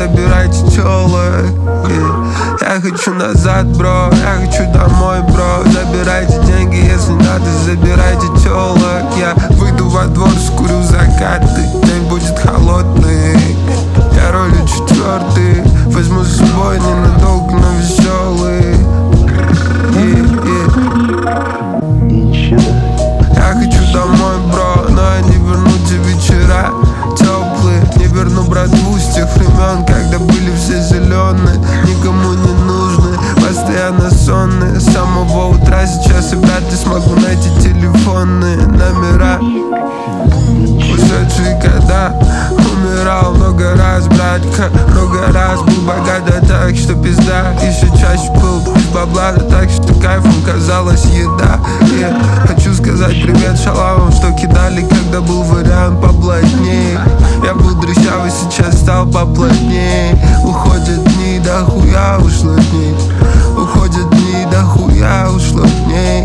забирайте тёлок. Я хочу назад, бро, я хочу домой, бро. Забирайте деньги, если надо, забирайте тёлок. Я выйду во двор, скурю закаты, день будет холодный. Я ролю четвертый, возьму с собой ненадолго, но веселый. Я хочу домой, бро, но я не верну те вечера теплые. Не верну братву с тех времен, когда были все зеленые, никому не нужны, постоянно сонные. С самого утра сейчас и вряд ли смогу найти телефонные номера. Ушедшие года, умирал много раз, братка, много раз. Был богат, да так что пизда. Еще чаще был без бабла, да так что кайфом казалась еда. Хочу сказать привет шалавам, что кидали, когда был вариант поплотнее. Я был дрыщавый, сейчас стал поплотнее. Уходят дни, да хуя ушло дней. Уходят дни, да хуя ушло дней.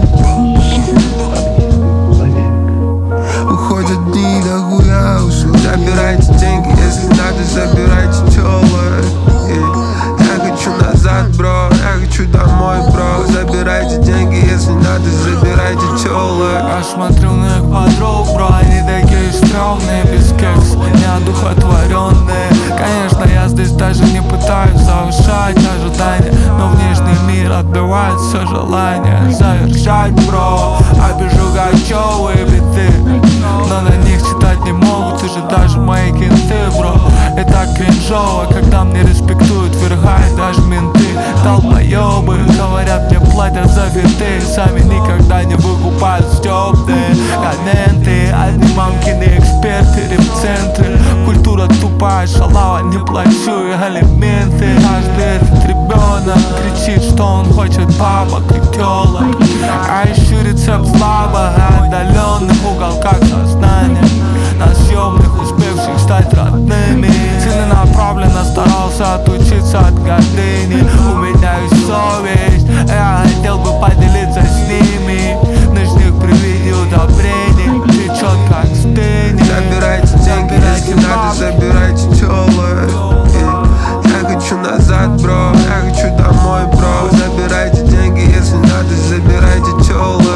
Уходят дни, да хуя ушло. Забирайте деньги, если надо, забирайте тёлок. Я хочу назад, бро, я хочу домой, бро. Забирайте деньги, если надо, забирайте тёлок. Я смотрю на их подруг, бро, они такие стрёмные, без кекса, неодухотворенные. Конечно, я здесь даже не пытаюсь завышать ожидания, но внешний мир отбивает все желание завершать, бро. Обижу гачёвые биты, но на них читать не могут уже даже мои кенты, бро. И так кринжово, когда мне респектуют верха и даже менты. Долбоёбы говорят, мне платят за фиты, сами никогда не выкупают стёбные комменты. Одни мамкины эксперты, реп-центры. Культура тупая, шалава, не плачу и алименты. Каждый этот ребенок кричит, что он хочет бабок и тёлок. А ищу рецепт слабо в отдаленных уголках сознания, на съемных, успевших стать родными. Целенаправленно старался отучиться от гордыни. У меня есть совесть, я хотел бы поделиться с ними. Ночных при виде удобрений течет как стыни. Забирайте деньги, если надо, забирайте тёлок. Я хочу назад, бро, я хочу домой, бро. Забирайте деньги, если надо, забирайте тёлок.